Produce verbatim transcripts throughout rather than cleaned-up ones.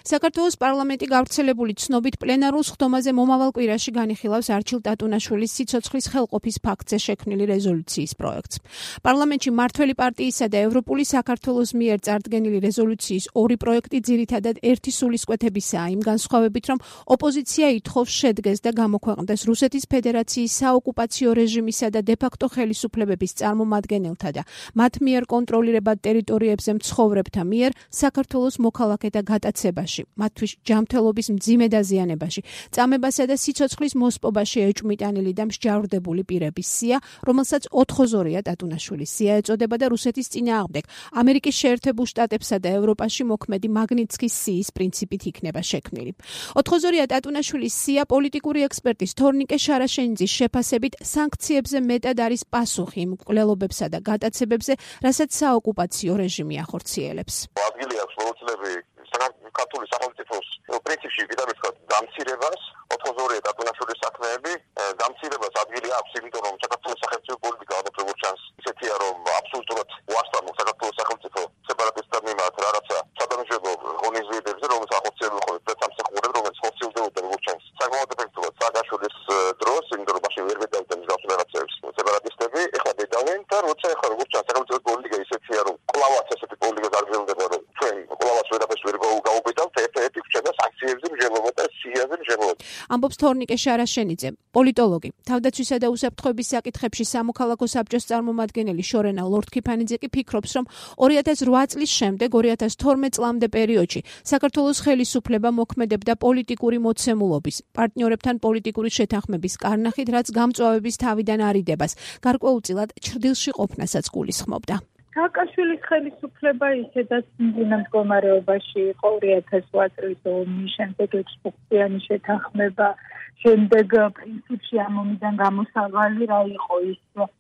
საქართველოს პარლამენტი გავრცელებული ცნობით პლენარულ სხდომაზე მომავალ კვირაში განიხილავს არჩილ ტატუნაშვილის სიცოცხლის ხელყოფის ფაქტზე შექმნილი რეზოლუციის პროექტს. პარლამენტში მართველი პარტიისა და ევროპული საქართველოს მიერ წარდგენილი რეზოლუციის ორი პროექტი ძირითადად ერთი სულისკვეთებისაა, იმ განსხვავებით, რომ ოპოზიცია ითხოვს შედგეს და გამოქვეყნდეს რუსეთის ფედერაციის საოკუპაციო რეჟიმისა და დე-ფაქტო ხელისუფლებების წარმომადგენელთა და მათ მიერ კონტროლირებად ტერიტორიებზე მცხოვრებთა მიერ საქართველოს მოქალაქეთა გატაცებაში, მათთვის ჯანმრთელობის მძიმე დაზიანებაში, წამებასა და სიცოცხლის მოსპობაში ეჭვმიტანილი და მსჯავრდებული პირების სია, რომელსაც ოთხოზორია ტატუნაშვილის სია ეწოდება და რუსეთის წინააღმდეგ ამერიკის შეერთებულ შტატებსა და ევროპაში მოქმედი მაგნიცკის სიის პრინციპით იქნება შექმნილი. ოთხოზორია ტატუნაშვილის სია პოლიტიკური ექსპერტის თორნიკე შარაშენიძის შეფასებით სანქციებზე მეტად არის პასუხი იმ მკვლელობებსა და გატაცებებზე, რასაც საოკუპაციო რეჟიმი ახორციელებს. ადგილი აქვს მოუწლები საქართველოს სახელმწიფოს პრინციპში ვიტარებთ დამცირებას, ოთხოზორია ტატუნაშვილის საქმეები, დამცირებას ადგილი აქვს, იმიტომ რომ საქართველოს სახელმწიფო პოლიტიკა ალბათ ჩანს ისეთია, რომ აბსოლუტურად უასწავლო საქართველოს სახელმწიფო სეპარატისტთა მიმართ რაღაცა სადამშვიდობო ღონისძიებებზე, რომელიც ახორციელებდა ხოლმე და სამსახურებს, რომელიც ხორციელდებოდა როგორც ჩანს. საკმაოდ ეფექტურად სააკაშვილის დროს, იმიტომ რომ მაშინ ვერ მეტავდნენ მსგავს რაღაცებს სეპარატისტები, ეხლა დედავენ და როცა ეხლა როგორც ჩანს სახელმწიფო პოლიტიკა ისეთია, რომ კლავაც ესეთი პოლიტიკა გაგრძელდება, რომ ჩვენ კლავაც ვერაფერს ვერ გაუგავებთ, ერთ-ერთი გვჩნდა სანქციებზე მსჯელობა და სიაზე მსჯელობა. ამბობს თორნიკე შარაშენიძე, პოლიტოლოგი, თავდაცვისა და უსაფრთხოების საკითხებში სამოქალაქო საბჭოს წარმომადგენელი შორენა ლორდქიფანიძე კი ფიქრობს, რომ ორი ათას რვა წლის შემდეგ ორი ათას თორმეტ წლამდე პერიოდში საქართველოს ხელისუფლება მოქმედებდა პოლიტიკური მოცემულობის, პარტნიორებთან პოლიტიკური შეთანხმების კარნახით, რაც გამწვავების თავიდან არიდებას, გარკვეულწილად ჩრდილში ყოფნასაც გულისხმობდა. სააკაშვილის ხელისუფლება ისედაც მძიმე მდგომარეობაში იყო ორი ათას რვა წლის ომის შემდეგ ექვსფუნქციანი შეთანხმება, შემდეგ პრინციპში ამ ომიდან გამოსავალი რა იყო ის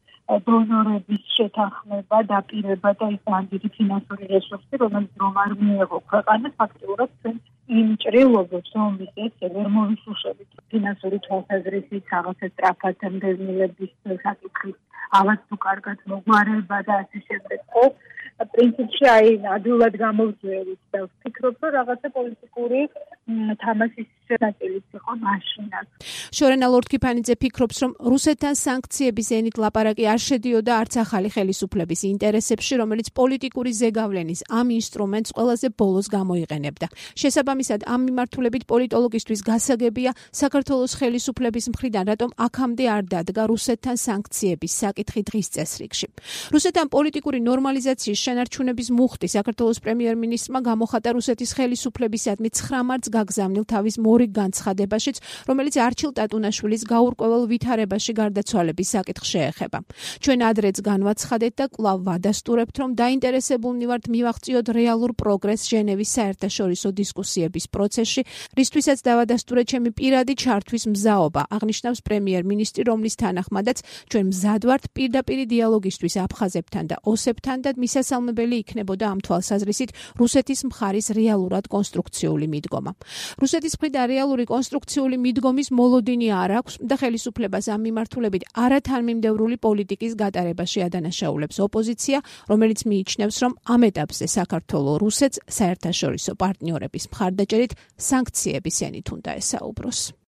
დონორების შეთანხმება, დაპირება და ის ამდენი ფინანსური რესურსი, რომელიც რომ არ მიეღო ქვეყანას, ფაქტიურად ჩვენ იმ ჭრილობებს ომის ესე ვერ მოვისუშებით ფინანსური თვალსაზრისით, რაღაცა სწრაფად მდევნილების საკითხით, ალბათ თუ კარგად მოგვარება და ასე შემდეგ. ხო, პრინციპში აი ადვილად გამოვძვევით და ვფიქრობ, რომ რაღაცა პოლიტიკური თამაშის ნაწილიც იყო მაშინაც. შორენა ლორდქიფანიძე ფიქრობს, რომ რუსეთთან სანქციების ენით ლაპარაკი არ შედიოდა არც ახალი ხელისუფლების ინტერესებში, რომელიც პოლიტიკური ზეგავლენის ამ ინსტრუმენტს ყველაზე ბოლოს გამოიყენებდა. შესაბამისად, ამ მიმართულებით პოლიტოლოგისთვის გასაგებია საქართველოს ხელისუფლების მხრიდან, რატომ აქამდე არ დადგა რუსეთთან სანქციების საკითხი დღის წესრიგში. რუსეთთან პოლიტიკური ნორმალიზაციის შენარჩუნების მუხტი საქართველოს პრემიერ-მინისტრმა გამოხატა რუსეთის ხელისუფლებისადმი ცხრა მარტს გაგზავნილ თავის მორიგ განცხადებაშიც, რომელიც არჩილ ტატუნაშვილის გაურკვეველ ვითარებაში გარდაცვალების საკითხს შეეხება. ჩვენ ადრეც განვაცხადეთ და კვლავ ვადასტურებთ, რომ დაინტერესებულნი ვართ მივაღწიოთ რეალურ პროგრესს ჟენევის საერთაშორისო დისკუსიების პროცესში, რისთვისაც დავადასტურეთ ჩემი პირადი ჩართვის მზაობა, აღნიშნავს პრემიერ-მინისტრი, რომლის თანახმადაც ჩვენ მზად ვართ პირდაპირი დიალოგისთვის აფხაზებთან და ოსებთან და მისასალმებელი იქნებოდა ამ თვალსაზრისით რუსეთის მხარის რეალურად კონსტრუქციული მიდგომა. რუსეთის მხრიდან რეალური კონსტრუქციული მიდგომის მოლოდინი არ აქვს და ხელისუფლებას ამ მიმართულებით არათანმიმდევრული პოლიტიკის გატარებაში ადანაშაულებს ოპოზიცია, რომელიც მიიჩნევს, რომ ამ ეტაპზე საქართველო რუსეთს საერთაშორისო პარტნიორების მხარდაჭერით სანქციების ენით უნდა ესაუბროს.